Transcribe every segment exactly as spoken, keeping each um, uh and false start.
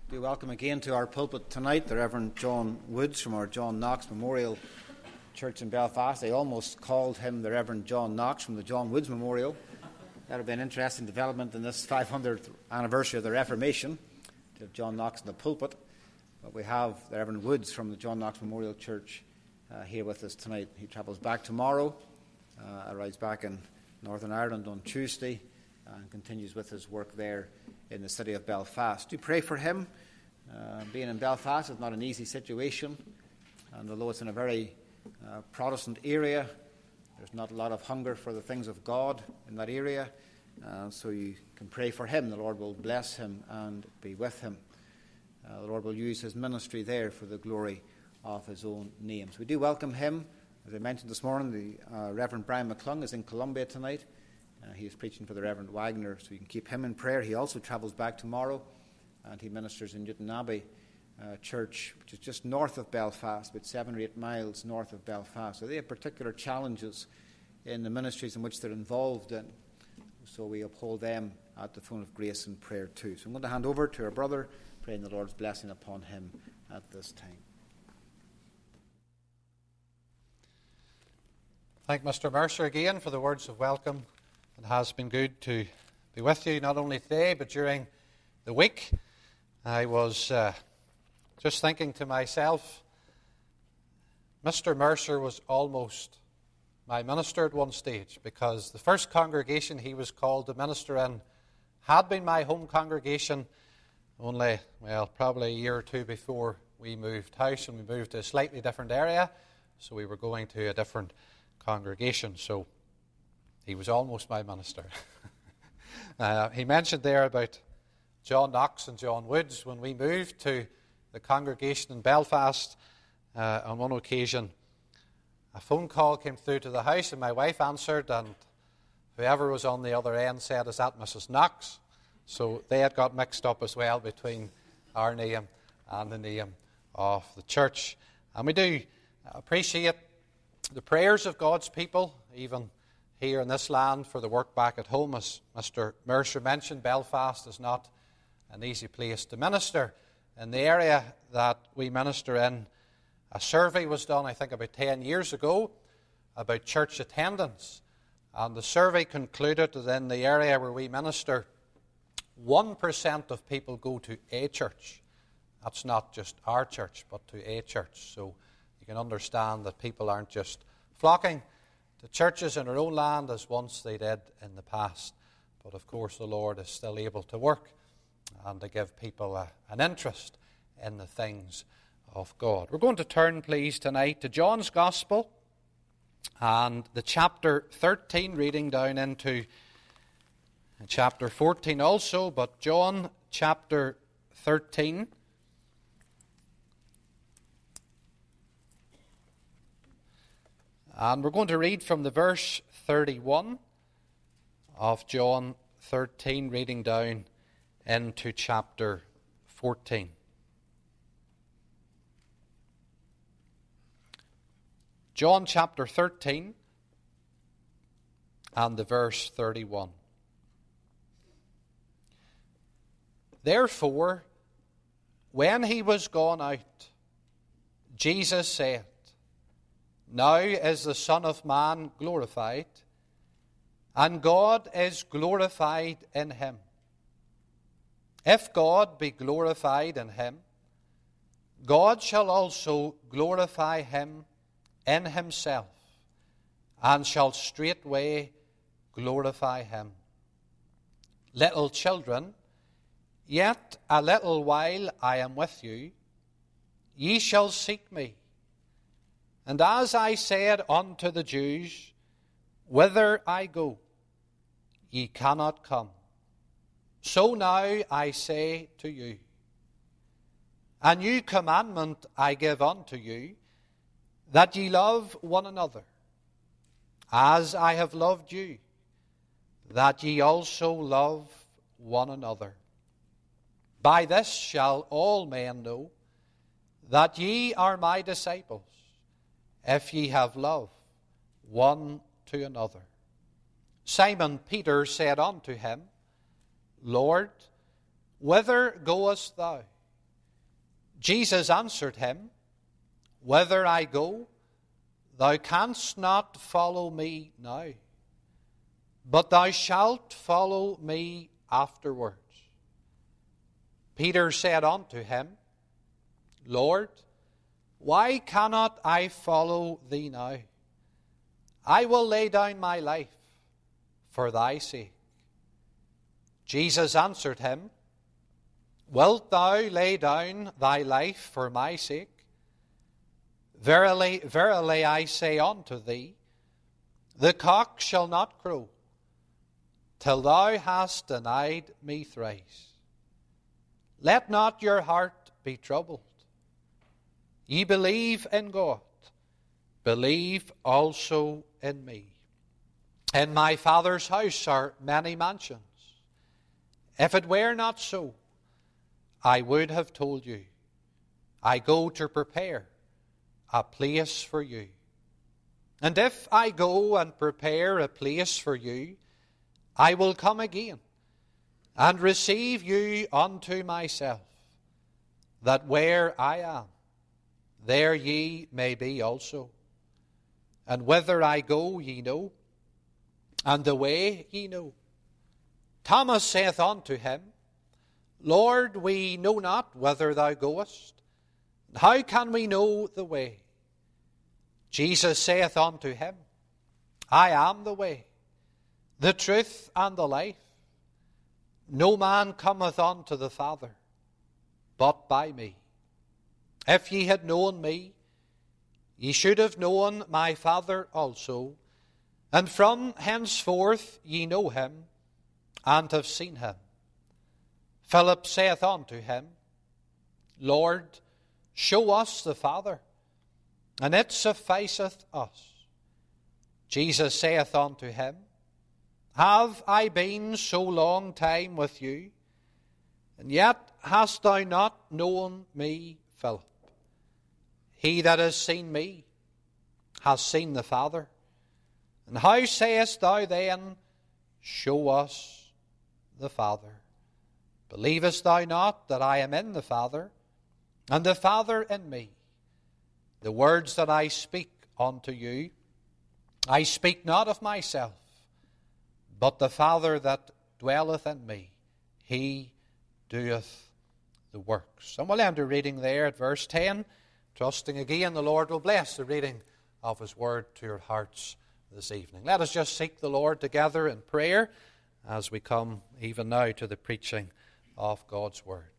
Do welcome again to our pulpit tonight the Reverend John Woods from our John Knox Memorial Church in Belfast. They almost called him the Reverend John Knox from the John Woods Memorial. That would be an interesting development in this five hundredth anniversary of the Reformation, to have John Knox in the pulpit. But we have the Reverend Woods from the John Knox Memorial Church uh, here with us tonight. He travels back tomorrow, uh, arrives back in Northern Ireland on Tuesday, and continues with his work there in the city of Belfast. Do pray for him. Uh, being in Belfast is not an easy situation, and although it's in a very uh, Protestant area, there's not a lot of hunger for the things of God in that area, uh, so you can pray for him. The Lord will bless him and be with him. Uh, the Lord will use his ministry there for the glory of his own name. So we do welcome him. As I mentioned this morning, the uh, Reverend Brian McClung is in Columbia tonight. Uh, he is preaching for the Reverend Wagner, so you can keep him in prayer. He also travels back tomorrow, and he ministers in Newton Abbey uh, Church, which is just north of Belfast, about seven or eight miles north of Belfast. So they have particular challenges in the ministries in which they're involved in. So we uphold them at the throne of grace and prayer too. So I'm going to hand over to our brother, praying the Lord's blessing upon him at this time. Thank Mister Mercer again for the words of welcome. It has been good to be with you, not only today, but during the week. I was uh, just thinking to myself, Mister Mercer was almost my minister at one stage, because the first congregation he was called to minister in had been my home congregation only, well, probably a year or two before we moved house, and we moved to a slightly different area, so we were going to a different congregation. So he was almost my minister. uh, he mentioned there about John Knox and John Woods. When we moved to the congregation in Belfast, uh, on one occasion, a phone call came through to the house, and my wife answered, and whoever was on the other end said, "Is that Missus Knox?" So they had got mixed up as well between our name and the name of the church. And we do appreciate the prayers of God's people, even here in this land, for the work back at home. As Mister Mercer mentioned, Belfast is not an easy place to minister. In the area that we minister in, a survey was done, I think, about ten years ago about church attendance. And the survey concluded that in the area where we minister, one percent of people go to a church. That's not just our church, but to a church. So you can understand that people aren't just flocking to churches in our own land as once they did in the past. But of course the Lord is still able to work and to give people a, an interest in the things of God. We're going to turn, please, tonight to John's Gospel and the chapter thirteen, reading down into chapter fourteen also, but John chapter thirteen. And we're going to read from the verse thirty-one of John thirteen, reading down into chapter fourteen. John chapter thirteen and the verse thirty-one. Therefore, when he was gone out, Jesus said, "Now is the Son of Man glorified, and God is glorified in him. If God be glorified in him, God shall also glorify him in himself, and shall straightway glorify him. Little children, yet a little while I am with you. Ye shall seek me. And as I said unto the Jews, whither I go, ye cannot come. So now I say to you, a new commandment I give unto you, that ye love one another, as I have loved you, that ye also love one another. By this shall all men know that ye are my disciples, if ye have love one to another. Simon Peter said unto him, Lord, whither goest thou? Jesus answered him, Whither I go, thou canst not follow me now, but thou shalt follow me afterwards. Peter said unto him, Lord, why cannot I follow thee now? I will lay down my life for thy sake. Jesus answered him, Wilt thou lay down thy life for my sake? Verily, verily, I say unto thee, the cock shall not crow till thou hast denied me thrice. Let not your heart be troubled. Ye believe in God, believe also in me. In my Father's house are many mansions. If it were not so, I would have told you. I go to prepare a place for you. And if I go and prepare a place for you, I will come again and receive you unto myself, that where I am, there ye may be also. And whither I go ye know, and the way ye know. Thomas saith unto him, Lord, we know not whither thou goest. How can we know the way? Jesus saith unto him, I am the way, the truth, and the life. No man cometh unto the Father, but by me. If ye had known me, ye should have known my Father also, and from henceforth ye know him, and have seen him. Philip saith unto him, Lord, show us the Father, and it sufficeth us. Jesus saith unto him, Have I been so long time with you, and yet hast thou not known me, Philip? He that has seen me has seen the Father. And how sayest thou then, Show us the Father? Believest thou not that I am in the Father, and the Father in me? The words that I speak unto you, I speak not of myself, but the Father that dwelleth in me, he doeth the works. And we'll end our reading there at verse ten, trusting again the Lord will bless the reading of his word to your hearts this evening. Let us just seek the Lord together in prayer as we come even now to the preaching of God's word.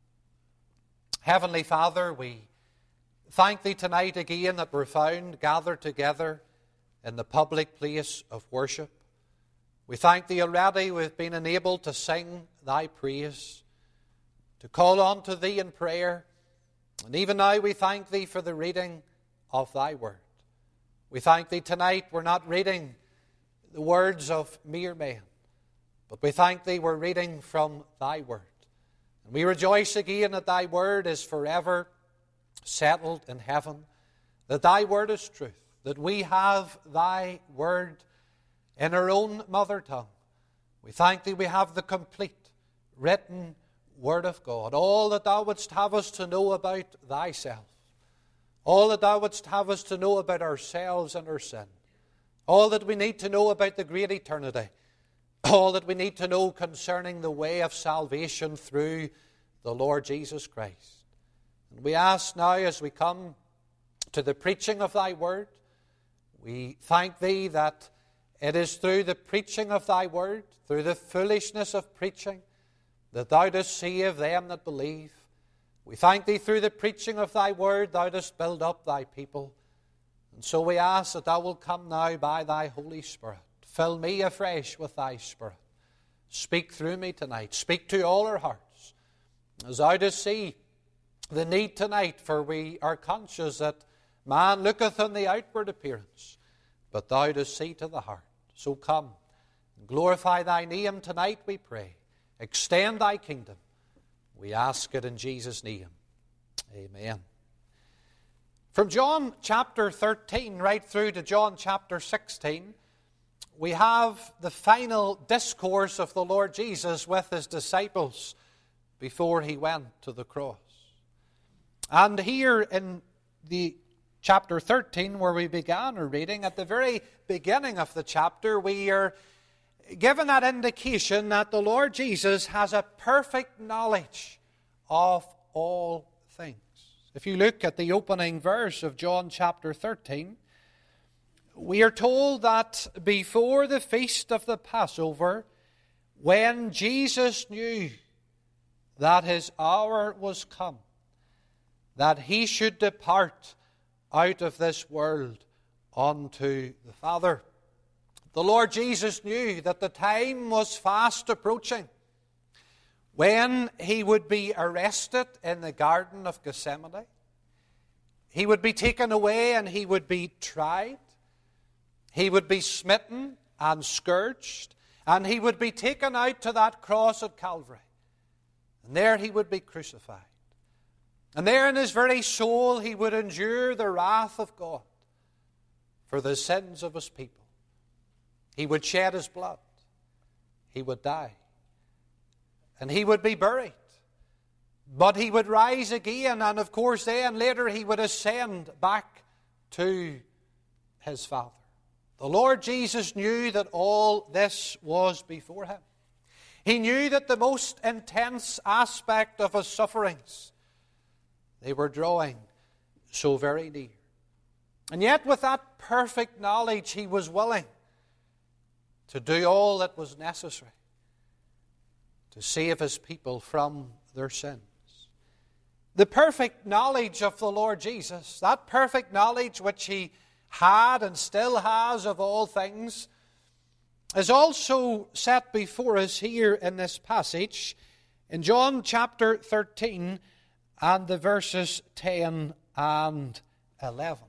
Heavenly Father, we thank thee tonight again that we're found gathered together in the public place of worship. We thank thee already we've been enabled to sing thy praise, to call on to thee in prayer, and even now we thank thee for the reading of thy word. We thank thee tonight we're not reading the words of mere men, but we thank thee we're reading from thy word. And we rejoice again that thy word is forever settled in heaven, that thy word is truth, that we have thy word in our own mother tongue. We thank thee we have the complete written word of God, all that thou wouldst have us to know about thyself, all that thou wouldst have us to know about ourselves and our sin, all that we need to know about the great eternity, all that we need to know concerning the way of salvation through the Lord Jesus Christ. And we ask now as we come to the preaching of thy word, we thank thee that it is through the preaching of thy word, through the foolishness of preaching, that thou dost save them that believe. We thank thee through the preaching of thy word, thou dost build up thy people. And so we ask that thou wilt come now by thy Holy Spirit. Fill me afresh with thy Spirit. Speak through me tonight. Speak to all our hearts. As thou dost see the need tonight, for we are conscious that man looketh on the outward appearance, but thou dost see to the heart. So come and glorify thy name tonight, we pray. Extend thy kingdom. We ask it in Jesus' name. Amen. From John chapter thirteen right through to John chapter sixteen, we have the final discourse of the Lord Jesus with his disciples before he went to the cross. And here in the chapter thirteen, where we began our reading, at the very beginning of the chapter, we are given that indication that the Lord Jesus has a perfect knowledge of all things. If you look at the opening verse of John chapter thirteen, we are told that before the feast of the Passover, when Jesus knew that his hour was come, that he should depart out of this world unto the Father. The Lord Jesus knew that the time was fast approaching when he would be arrested in the Garden of Gethsemane. He would be taken away and he would be tried. He would be smitten and scourged, and he would be taken out to that cross at Calvary. And there he would be crucified. And there in his very soul he would endure the wrath of God for the sins of his people. He would shed his blood. He would die. And he would be buried. But he would rise again, and of course then later he would ascend back to his Father. The Lord Jesus knew that all this was before him. He knew that the most intense aspect of his sufferings, they were drawing so very near. And yet with that perfect knowledge, he was willing to do all that was necessary to save his people from their sins. The perfect knowledge of the Lord Jesus, that perfect knowledge which he had and still has of all things, is also set before us here in this passage in John chapter thirteen and the verses ten and eleven.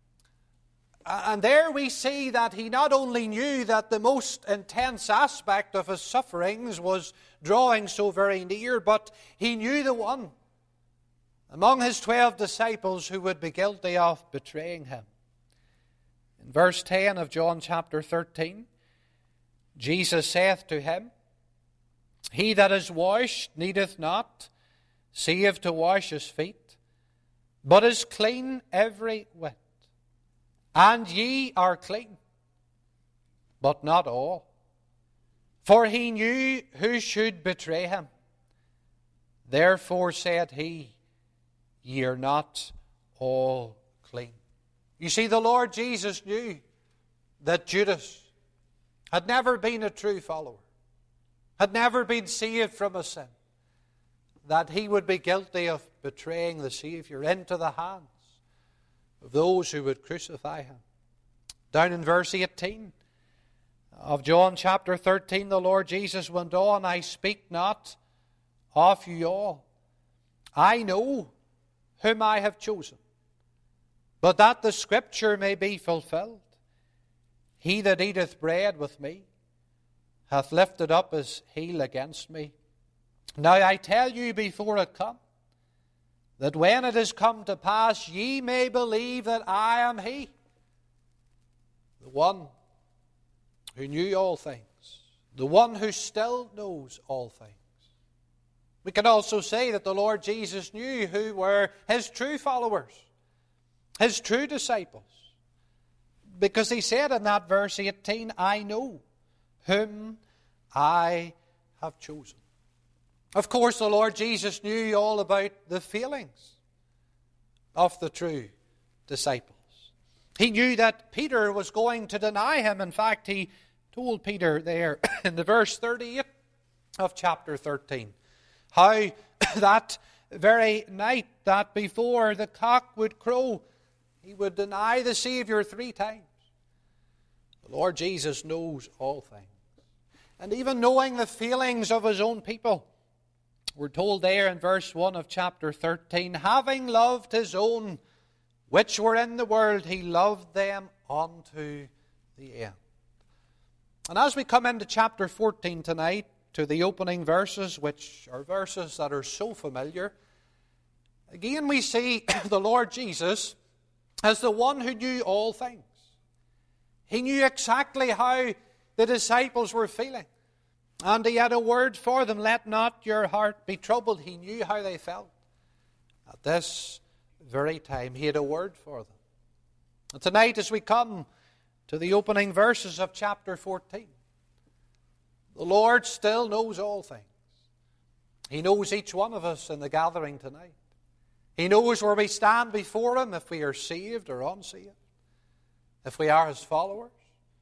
And there we see that he not only knew that the most intense aspect of his sufferings was drawing so very near, but he knew the one among his twelve disciples who would be guilty of betraying him. In verse ten of John chapter thirteen, Jesus saith to him, He that is washed needeth not save to wash his feet, but is clean every whit. And ye are clean, but not all. For he knew who should betray him. Therefore said he, Ye are not all clean. You see, the Lord Jesus knew that Judas had never been a true follower, had never been saved from a sin, that he would be guilty of betraying the Savior into the hands of those who would crucify him. Down in verse eighteen of John chapter thirteen, the Lord Jesus went on, I speak not of you all. I know whom I have chosen, but that the Scripture may be fulfilled. He that eateth bread with me hath lifted up his heel against me. Now I tell you before it come, that when it is come to pass, ye may believe that I am he, the one who knew all things, the one who still knows all things. We can also say that the Lord Jesus knew who were his true followers, his true disciples, because he said in that verse eighteen, I know whom I have chosen. Of course, the Lord Jesus knew all about the failings of the true disciples. He knew that Peter was going to deny him. In fact, he told Peter there in the verse thirty-eight of chapter thirteen, how that very night that before the cock would crow, he would deny the Savior three times. The Lord Jesus knows all things. And even knowing the feelings of his own people, we're told there in verse one of chapter thirteen, having loved his own which were in the world, he loved them unto the end. And as we come into chapter fourteen tonight, to the opening verses, which are verses that are so familiar, again we see the Lord Jesus as the one who knew all things. He knew exactly how the disciples were feeling. And he had a word for them, let not your heart be troubled. He knew how they felt at this very time. He had a word for them. And tonight, as we come to the opening verses of chapter fourteen, the Lord still knows all things. He knows each one of us in the gathering tonight. He knows where we stand before Him, if we are saved or unsaved, if we are His followers,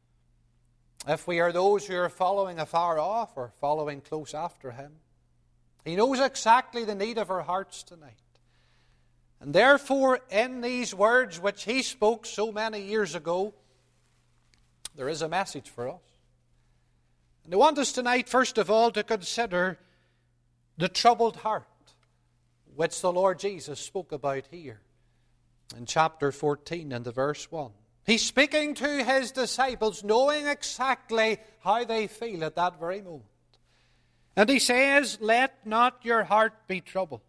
if we are those who are following afar off or following close after Him. He knows exactly the need of our hearts tonight. And therefore, in these words which He spoke so many years ago, there is a message for us. And I want us tonight, first of all, to consider the troubled heart which the Lord Jesus spoke about here in chapter fourteen and the verse one. He's speaking to His disciples, knowing exactly how they feel at that very moment. And He says, "Let not your heart be troubled.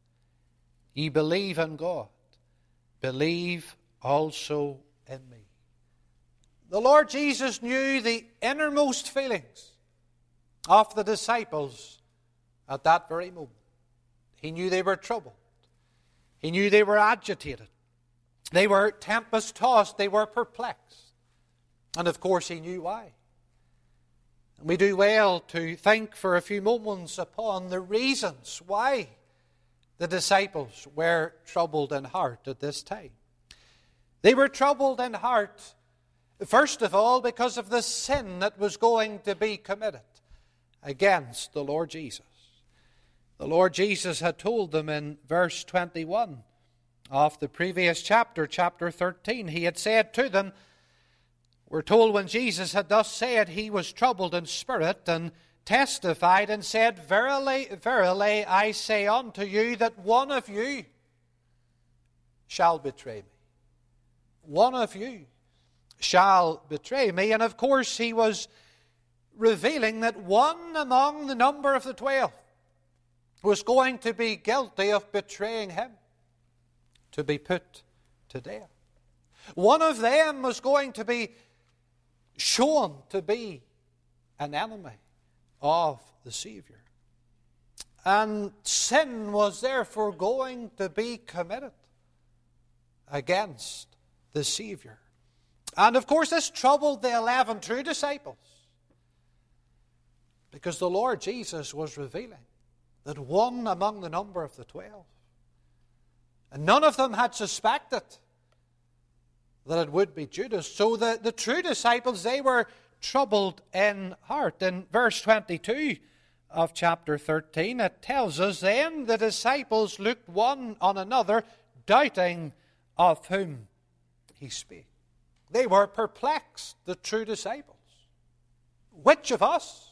Ye believe in God. Believe also in me." The Lord Jesus knew the innermost feelings of the disciples at that very moment. He knew they were troubled. He knew they were agitated. They were tempest-tossed. They were perplexed. And of course, He knew why. And we do well to think for a few moments upon the reasons why the disciples were troubled in heart at this time. They were troubled in heart, first of all, because of the sin that was going to be committed against the Lord Jesus. The Lord Jesus had told them in verse twenty-one of the previous chapter, chapter thirteen, He had said to them, we're told when Jesus had thus said, He was troubled in spirit and testified and said, "Verily, verily, I say unto you that one of you shall betray me." One of you shall betray me. And of course, He was revealing that one among the number of the twelve was going to be guilty of betraying Him, to be put to death. One of them was going to be shown to be an enemy of the Savior. And sin was therefore going to be committed against the Savior. And of course, this troubled the eleven true disciples, because the Lord Jesus was revealing that one among the number of the twelve, and none of them had suspected that it would be Judas. So the, the true disciples, they were troubled in heart. In verse twenty-two of chapter thirteen, it tells us, "Then the disciples looked one on another, doubting of whom He spake." They were perplexed, the true disciples. Which of us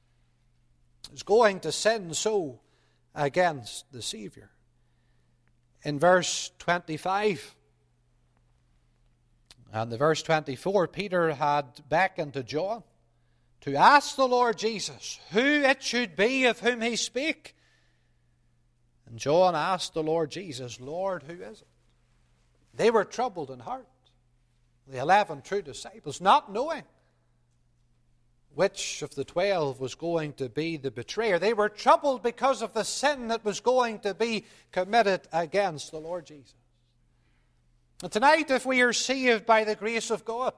is going to sin so against the Savior? In verse twenty-five and the verse twenty-four, Peter had beckoned to John to ask the Lord Jesus who it should be of whom He spake. And John asked the Lord Jesus, "Lord, who is it?" They were troubled in heart, the eleven true disciples, not knowing which of the twelve was going to be the betrayer. They were troubled because of the sin that was going to be committed against the Lord Jesus. And tonight, if we are saved by the grace of God,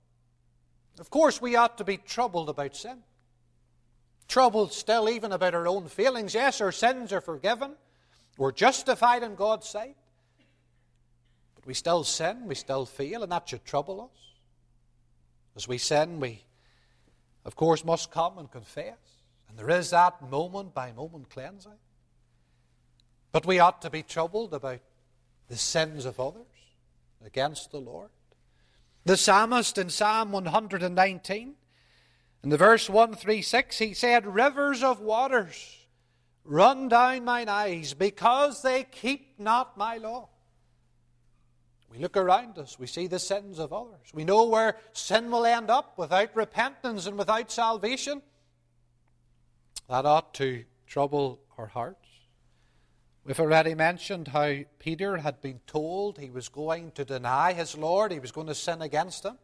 of course we ought to be troubled about sin. Troubled still even about our own feelings. Yes, our sins are forgiven. We're justified in God's sight. But we still sin, we still feel, and that should trouble us. As we sin, we, of course, must come and confess. And there is that moment-by-moment cleansing. But we ought to be troubled about the sins of others against the Lord. The psalmist in Psalm one nineteen, in the verse one thirty-six, he said, "Rivers of waters run down mine eyes, because they keep not my law." We look around us, we see the sins of others. We know where sin will end up without repentance and without salvation. That ought to trouble our hearts. We've already mentioned how Peter had been told he was going to deny his Lord, he was going to sin against Him.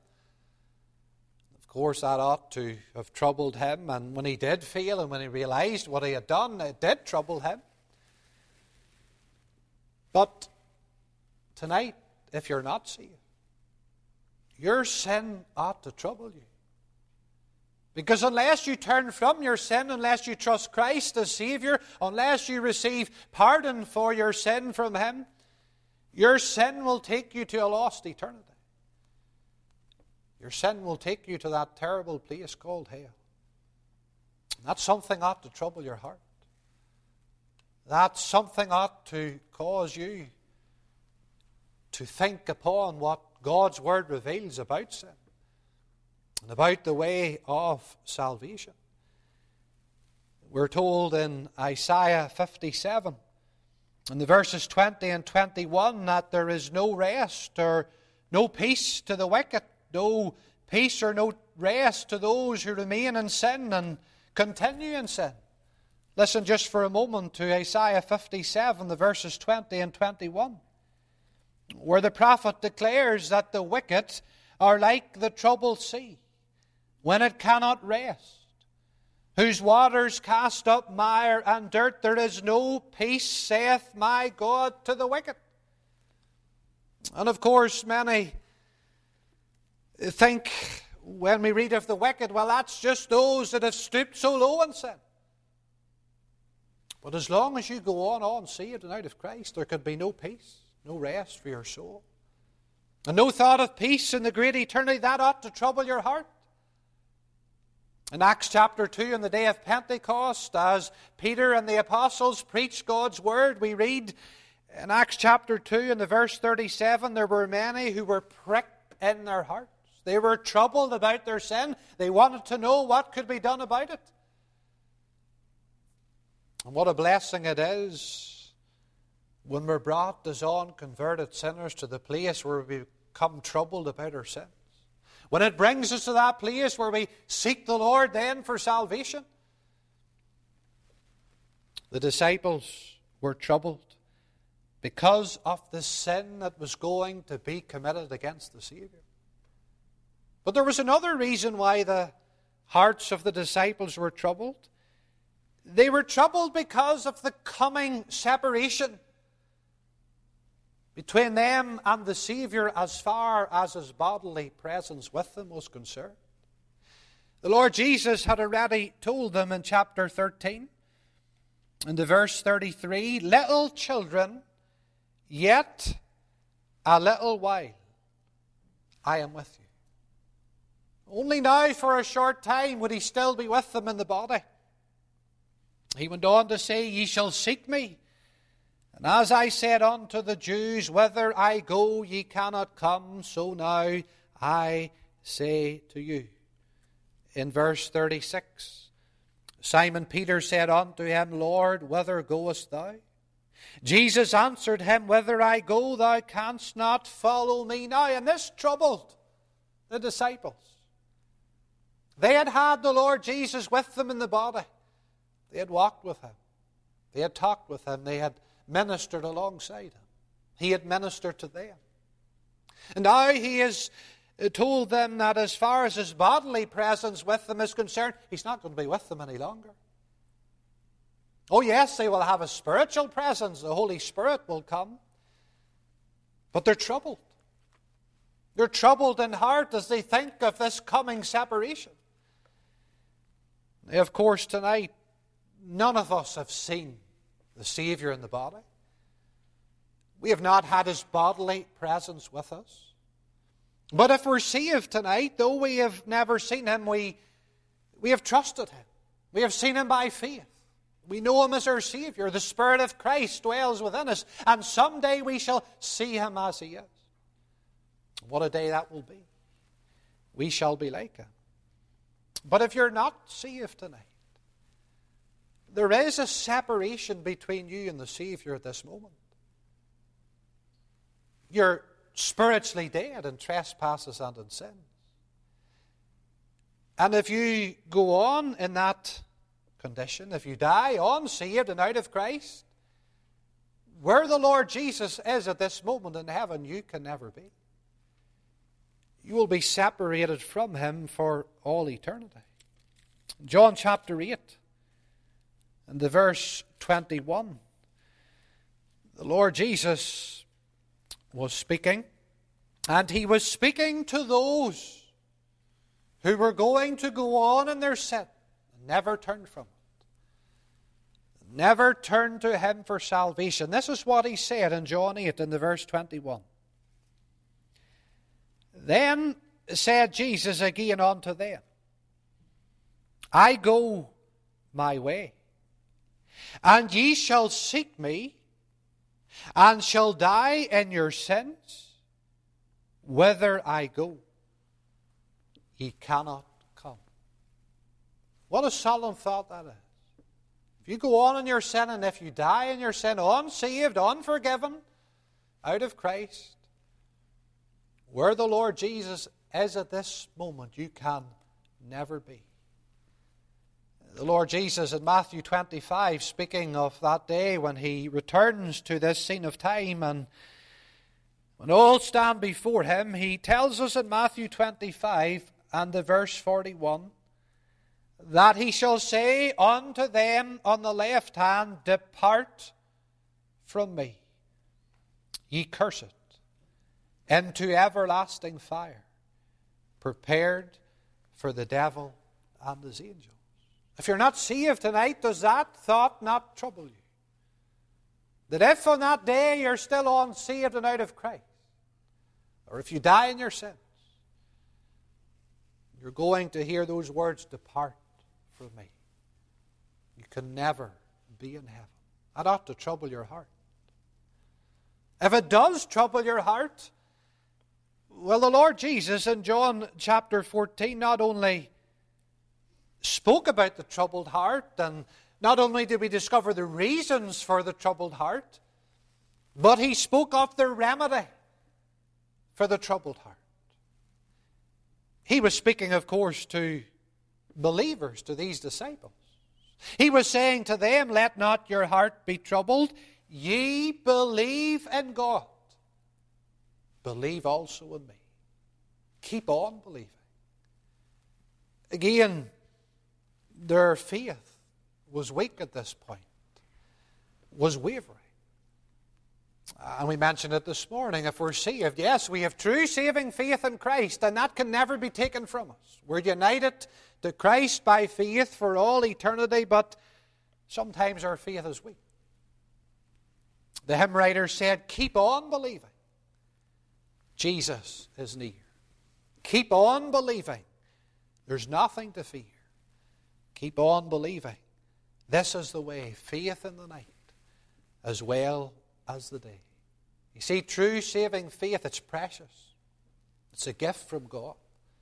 Of course, that ought to have troubled him, and when he did fail and when he realized what he had done, it did trouble him. But tonight, if you're not saved, your sin ought to trouble you. Because unless you turn from your sin, unless you trust Christ as Savior, unless you receive pardon for your sin from Him, your sin will take you to a lost eternity. Your sin will take you to that terrible place called hell. That's something ought to trouble your heart. That something ought to cause you to think upon what God's Word reveals about sin and about the way of salvation. We're told in Isaiah fifty-seven, in the verses twenty and twenty-one, that there is no rest or no peace to the wicked, no peace or no rest to those who remain in sin and continue in sin. Listen just for a moment to Isaiah fifty-seven, the verses twenty and twenty-one, where the prophet declares that the wicked are like the troubled sea, when it cannot rest, whose waters cast up mire and dirt. There is no peace, saith my God, to the wicked. And of course, many think when we read of the wicked, well, that's just those that have stooped so low in sin. But as long as you go on, on saved and out of Christ, there could be no peace, no rest for your soul, and no thought of peace in the great eternity. That ought to trouble your heart. In Acts chapter two, on the day of Pentecost, as Peter and the apostles preached God's word, we read in Acts chapter two, in the verse thirty-seven, there were many who were pricked in their hearts. They were troubled about their sin. They wanted to know what could be done about it. And what a blessing it is when we're brought as unconverted sinners to the place where we become troubled about our sins. When it brings us to that place where we seek the Lord then for salvation. The disciples were troubled because of the sin that was going to be committed against the Savior. But there was another reason why the hearts of the disciples were troubled. They were troubled because of the coming separation between them and the Savior as far as His bodily presence with them was concerned. The Lord Jesus had already told them in chapter thirteen, in the verse thirty-three, little children, yet a little while I am with you. Only now for a short time would He still be with them in the body. He went on to say, ye shall seek me. And as I said unto the Jews, whither I go ye cannot come, so now I say to you. In verse thirty-six, Simon Peter said unto him, Lord, whither goest thou? Jesus answered him, whither I go thou canst not follow me now. And this troubled the disciples. They had had the Lord Jesus with them in the body. They had walked with Him. They had talked with Him. They had ministered alongside Him. He had ministered to them. And now He has told them that as far as His bodily presence with them is concerned, He's not going to be with them any longer. Oh yes, they will have a spiritual presence. The Holy Spirit will come. But they're troubled. They're troubled in heart as they think of this coming separation. Of course, tonight, none of us have seen the Savior in the body. We have not had His bodily presence with us. But if we're saved tonight, though we have never seen Him, we, we have trusted Him. We have seen Him by faith. We know Him as our Savior. The Spirit of Christ dwells within us. And someday we shall see Him as He is. What a day that will be. We shall be like Him. But if you're not saved tonight, there is a separation between you and the Savior at this moment. You're spiritually dead in trespasses and in sins. And if you go on in that condition, if you die unsaved and out of Christ, where the Lord Jesus is at this moment in heaven, you can never be. You will be separated from Him for all eternity. John chapter eight, and the verse twenty-one, the Lord Jesus was speaking, and he was speaking to those who were going to go on in their sin and never turn from it. Never turn to him for salvation. This is what he said in John eight in the verse twenty-one. Then said Jesus again unto them, I go my way, and ye shall seek me, and shall die in your sins. Whither I go, ye cannot come. What a solemn thought that is. If you go on in your sin, and if you die in your sin, unsaved, unforgiven, out of Christ, where the Lord Jesus is at this moment, you can never be. The Lord Jesus in Matthew twenty-five, speaking of that day when he returns to this scene of time and when all stand before him, he tells us in Matthew twenty-five and the verse forty-one that he shall say unto them on the left hand, Depart from me, ye cursed, into everlasting fire, prepared for the devil and his angels. If you're not saved tonight, does that thought not trouble you? That if on that day you're still unsaved and out of Christ, or if you die in your sins, you're going to hear those words, Depart from me. You can never be in heaven. That ought to trouble your heart. If it does trouble your heart, well, the Lord Jesus in John chapter fourteen not only spoke about the troubled heart, and not only did we discover the reasons for the troubled heart, but he spoke of the remedy for the troubled heart. He was speaking, of course, to believers, to these disciples. He was saying to them, Let not your heart be troubled. Ye believe in God. Believe also in me. Keep on believing. Again, their faith was weak at this point, was wavering. And we mentioned it this morning. If we're saved, yes, we have true saving faith in Christ, and that can never be taken from us. We're united to Christ by faith for all eternity, but sometimes our faith is weak. The hymn writer said, Keep on believing. Jesus is near. Keep on believing. There's nothing to fear. Keep on believing. This is the way, faith in the night as well as the day. You see, true saving faith, it's precious. It's a gift from God.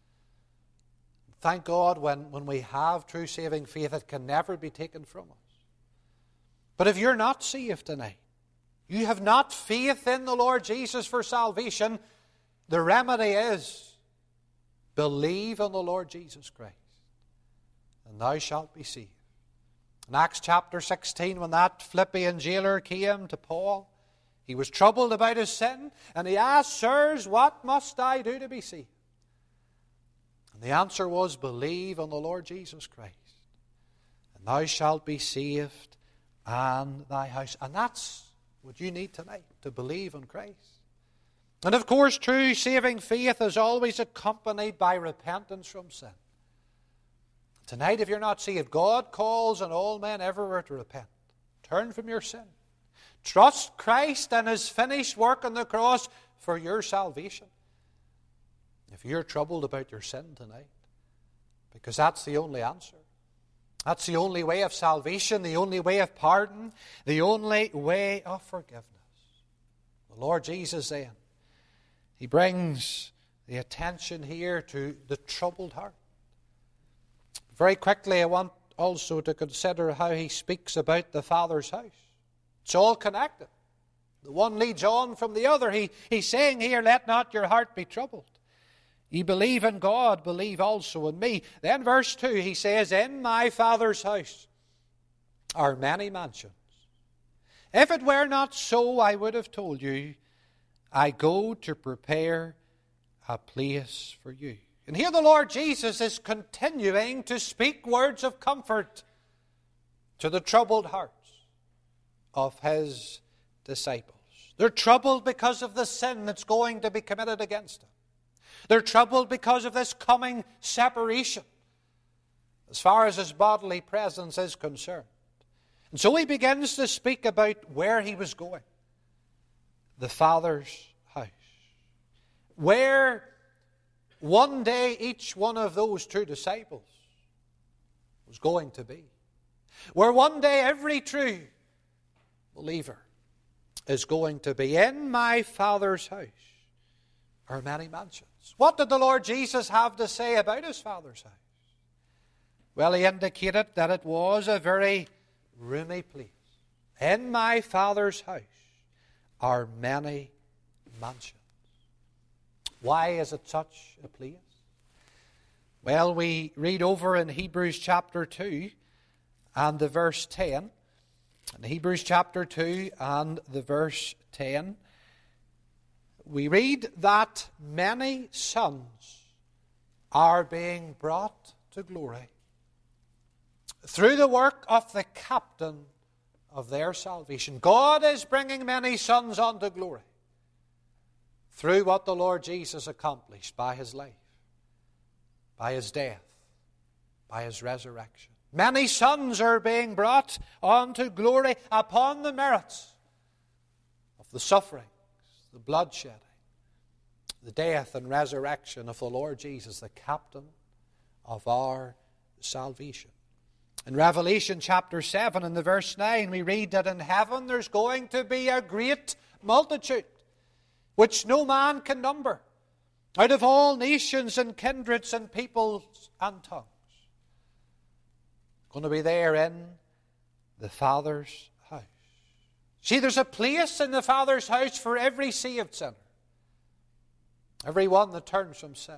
Thank God when, when we have true saving faith, it can never be taken from us. But if you're not saved tonight, you have not faith in the Lord Jesus for salvation, the remedy is believe on the Lord Jesus Christ, and thou shalt be saved. In Acts chapter sixteen, when that Philippian jailer came to Paul, he was troubled about his sin, and he asked, Sirs, what must I do to be saved? And the answer was, Believe on the Lord Jesus Christ, and thou shalt be saved and thy house. And that's what you need tonight, to believe on Christ. And of course, true saving faith is always accompanied by repentance from sin. Tonight, if you're not saved, God calls on all men everywhere to repent. Turn from your sin. Trust Christ and His finished work on the cross for your salvation. If you're troubled about your sin tonight, because that's the only answer. That's the only way of salvation, the only way of pardon, the only way of forgiveness. The Lord Jesus then, He brings the attention here to the troubled heart. Very quickly, I want also to consider how He speaks about the Father's house. It's all connected. The one leads on from the other. He, he's saying here, Let not your heart be troubled. Ye believe in God, believe also in me. Then verse two, he says, In my Father's house are many mansions. If it were not so, I would have told you, I go to prepare a place for you. And here the Lord Jesus is continuing to speak words of comfort to the troubled hearts of His disciples. They're troubled because of the sin that's going to be committed against them. They're troubled because of this coming separation as far as his bodily presence is concerned. And so he begins to speak about where he was going. The Father's house. Where one day each one of those two disciples was going to be. Where one day every true believer is going to be. In my Father's house are many mansions. What did the Lord Jesus have to say about his Father's house? Well, he indicated that it was a very roomy place. In my Father's house are many mansions. Why is it such a place? Well, we read over in Hebrews chapter two and the verse ten. In Hebrews chapter two and the verse ten, we read that many sons are being brought to glory through the work of the captain of their salvation. God is bringing many sons unto glory through what the Lord Jesus accomplished by his life, by his death, by his resurrection. Many sons are being brought unto glory upon the merits of the sufferings, the bloodshedding, the death and resurrection of the Lord Jesus, the captain of our salvation. In Revelation chapter seven and the verse nine, we read that in heaven there's going to be a great multitude, which no man can number, out of all nations and kindreds and peoples and tongues. Going to be there in the Father's house. See, there's a place in the Father's house for every saved sinner. Every one that turns from sin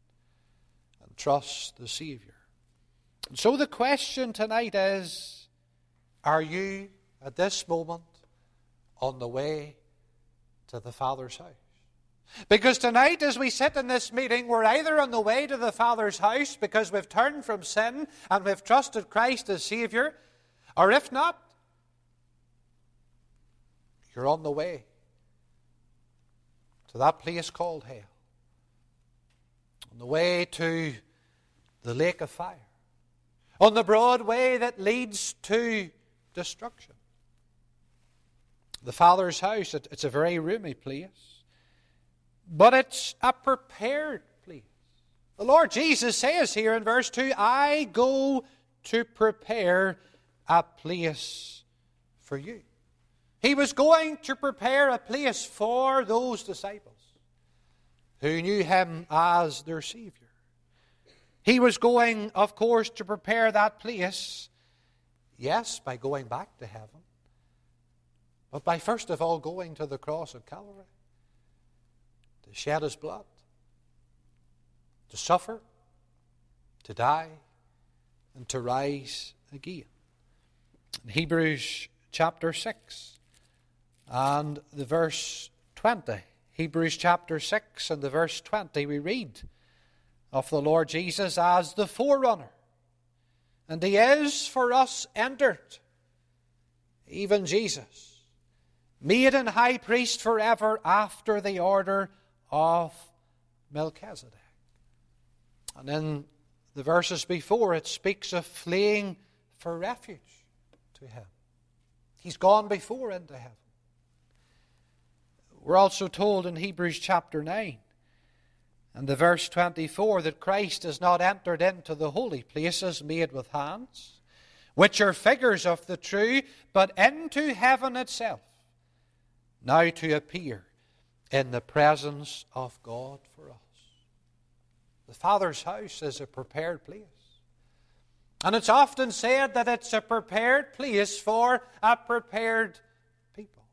and trusts the Savior. And so the question tonight is, are you at this moment on the way to the Father's house? Because tonight as we sit in this meeting, we're either on the way to the Father's house because we've turned from sin and we've trusted Christ as Savior, or if not, you're on the way to that place called hell. On the way to the lake of fire. On the broad way that leads to destruction. The Father's house, it, it's a very roomy place. But it's a prepared place. The Lord Jesus says here in verse two, I go to prepare a place for you. He was going to prepare a place for those disciples who knew him as their Savior. He was going, of course, to prepare that place, yes, by going back to heaven, but by first of all going to the cross of Calvary. To shed his blood, to suffer, to die, and to rise again. In Hebrews chapter six and the verse twenty, Hebrews chapter six and the verse twenty, we read of the Lord Jesus as the forerunner. And he is for us entered, even Jesus, made an high priest forever after the order of Melchizedek. And in the verses before, it speaks of fleeing for refuge to him. He's gone before into heaven. We're also told in Hebrews chapter nine and the verse twenty-four that Christ has not entered into the holy places made with hands, which are figures of the true, but into heaven itself, now to appear in the presence of God for us. The Father's house is a prepared place. And it's often said that it's a prepared place for a prepared people.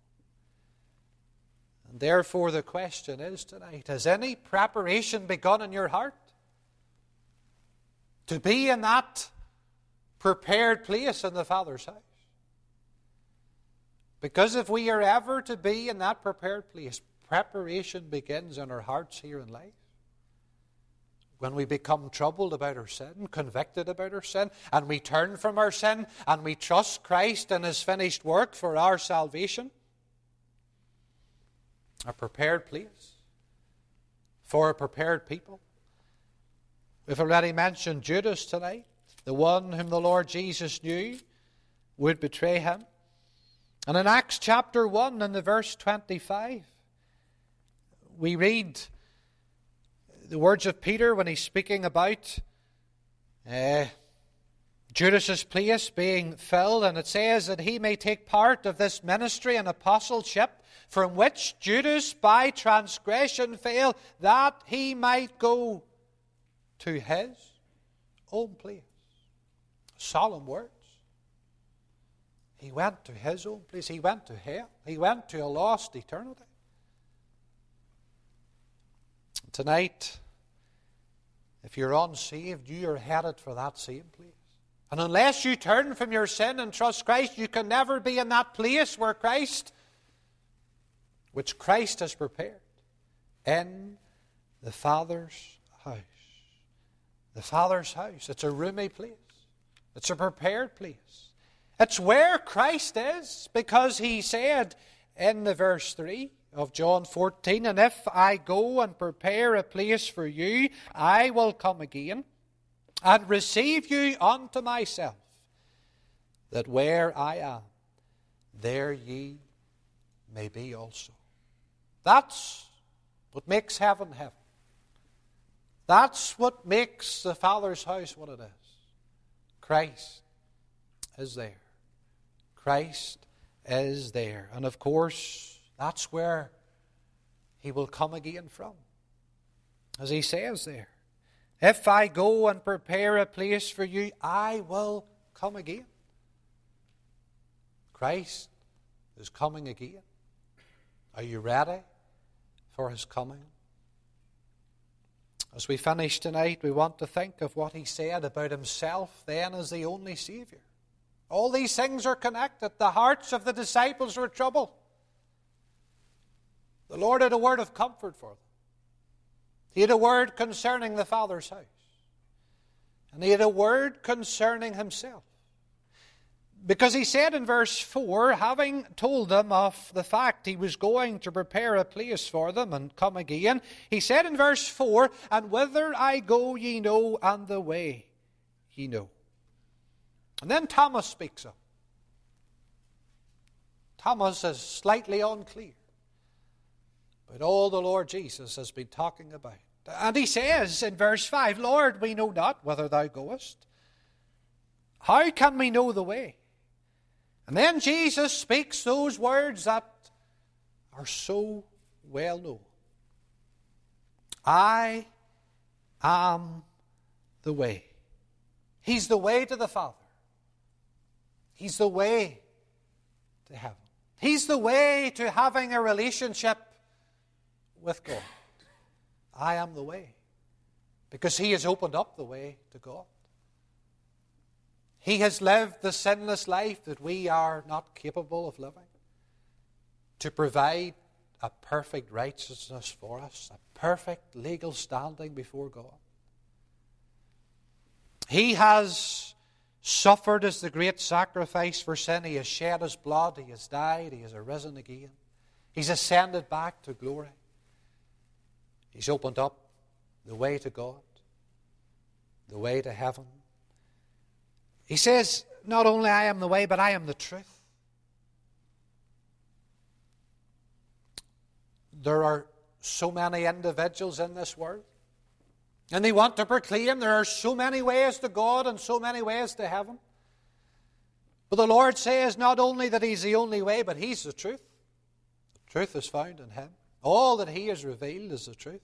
And therefore the question is tonight, has any preparation begun in your heart to be in that prepared place in the Father's house? Because if we are ever to be in that prepared place, preparation begins in our hearts here in life. When we become troubled about our sin, convicted about our sin, and we turn from our sin, and we trust Christ and his finished work for our salvation. A prepared place for a prepared people. We've already mentioned Judas tonight, the one whom the Lord Jesus knew would betray him. And in Acts chapter one, in the verse twenty-five, we read the words of Peter when he's speaking about uh, Judas's place being filled, and it says that he may take part of this ministry and apostleship, from which Judas by transgression fell, that he might go to his own place. Solemn words. He went to his own place. He went to hell. He went to a lost eternity. Tonight, if you're unsaved, you are headed for that same place. And unless you turn from your sin and trust Christ, you can never be in that place where Christ, which Christ has prepared, in the Father's house. The Father's house. It's a roomy place. It's a prepared place. It's where Christ is, because he said in the verse three of John fourteen, and if I go and prepare a place for you, I will come again and receive you unto myself, that where I am, there ye may be also. That's what makes heaven heaven. That's what makes the Father's house what it is. Christ is there. Christ is there. And of course, that's where he will come again from. As he says there, if I go and prepare a place for you, I will come again. Christ is coming again. Are you ready for his coming? As we finish tonight, we want to think of what he said about himself then as the only Savior. All these things are connected. The hearts of the disciples were troubled. The Lord had a word of comfort for them. He had a word concerning the Father's house. And he had a word concerning himself. Because he said in verse four, having told them of the fact he was going to prepare a place for them and come again, he said in verse four, and whither I go ye know, and the way ye know. And then Thomas speaks up. Thomas is slightly unclear about all the Lord Jesus has been talking about. And he says in verse five, Lord, we know not whither thou goest. How can we know the way? And then Jesus speaks those words that are so well known. I am the way. He's the way to the Father. He's the way to heaven. He's the way to having a relationship with God. I am the way. Because he has opened up the way to God. He has lived the sinless life that we are not capable of living, to provide a perfect righteousness for us, a perfect legal standing before God. He has suffered as the great sacrifice for sin. He has shed his blood. He has died. He has arisen again. He's ascended back to glory. He's opened up the way to God, the way to heaven. He says, not only I am the way, but I am the truth. There are so many individuals in this world, and they want to proclaim there are so many ways to God and so many ways to heaven. But the Lord says not only that he's the only way, but he's the truth. The truth is found in him. All that he has revealed is the truth.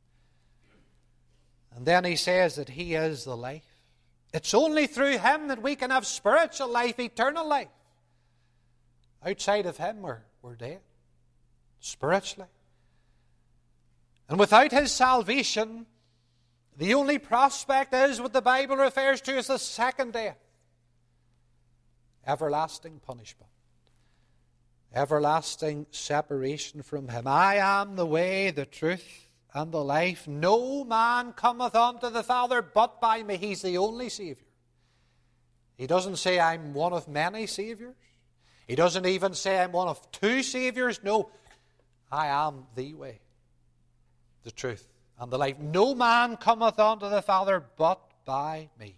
And then he says that he is the life. It's only through him that we can have spiritual life, eternal life. Outside of him, we're, we're dead, spiritually. And without his salvation, the only prospect is what the Bible refers to as the second death. Everlasting punishment. Everlasting separation from him. I am the way, the truth, and the life. No man cometh unto the Father but by me. He's the only Savior. He doesn't say I'm one of many Saviors. He doesn't even say I'm one of two Saviors. No, I am the way, the truth, and the life. No man cometh unto the Father but by me.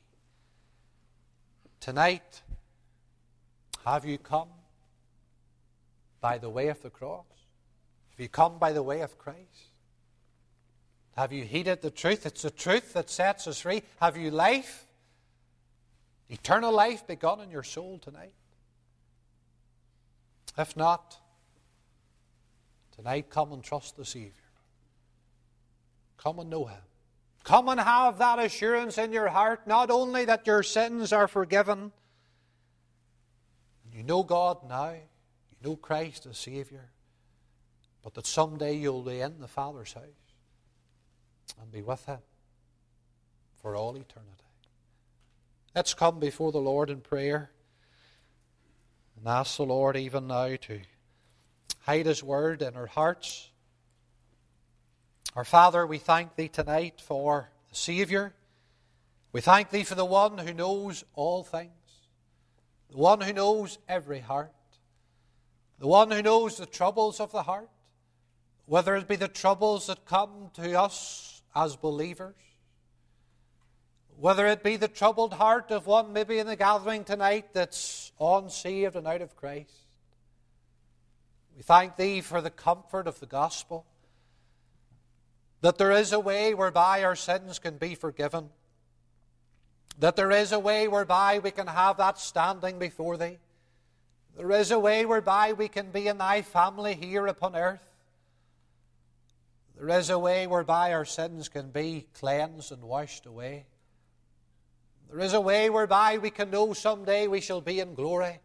Tonight, have you come by the way of the cross? Have you come by the way of Christ? Have you heeded the truth? It's the truth that sets us free. Have you life, eternal life begun in your soul tonight? If not, tonight come and trust the Savior. Come and know Him. Come and have that assurance in your heart, not only that your sins are forgiven, and you know God now, you know Christ as Savior, but that someday you'll be in the Father's house and be with Him for all eternity. Let's come before the Lord in prayer and ask the Lord even now to hide His word in our hearts. Our Father, we thank Thee tonight for the Savior. We thank Thee for the one who knows all things, the one who knows every heart, the one who knows the troubles of the heart, whether it be the troubles that come to us as believers, whether it be the troubled heart of one maybe in the gathering tonight that's unsaved and out of Christ. We thank Thee for the comfort of the gospel, that there is a way whereby our sins can be forgiven, that there is a way whereby we can have that standing before Thee. There is a way whereby we can be in Thy family here upon earth. There is a way whereby our sins can be cleansed and washed away. There is a way whereby we can know someday we shall be in glory.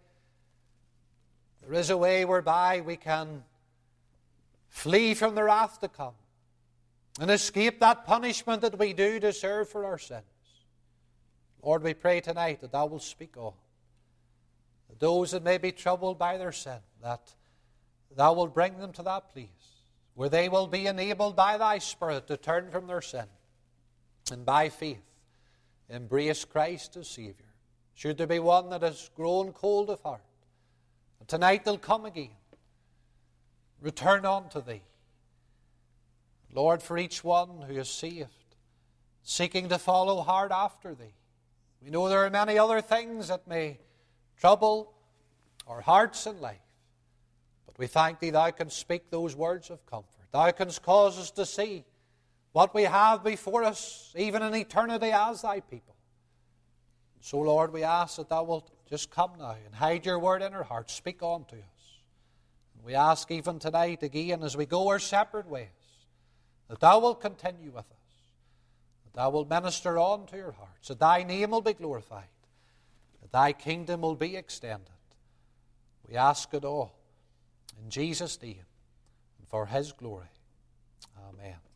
There is a way whereby we can flee from the wrath to come and escape that punishment that we do deserve for our sins. Lord, we pray tonight that Thou wilt speak on. That those that may be troubled by their sin, that Thou wilt bring them to that place where they will be enabled by Thy Spirit to turn from their sin and by faith embrace Christ as Savior. Should there be one that has grown cold of heart, and tonight they'll come again, return unto Thee. Lord, for each one who is saved, seeking to follow hard after Thee, we know there are many other things that may trouble our hearts in life, but we thank Thee Thou canst speak those words of comfort. Thou canst cause us to see what we have before us, even in eternity as Thy people. So, Lord, we ask that Thou wilt just come now and hide Your word in our hearts. Speak on to us. And we ask even tonight, again, as we go our separate ways, that Thou wilt continue with us, that Thou wilt minister on to your hearts, that Thy name will be glorified, that Thy kingdom will be extended. We ask it all in Jesus' name and for His glory. Amen.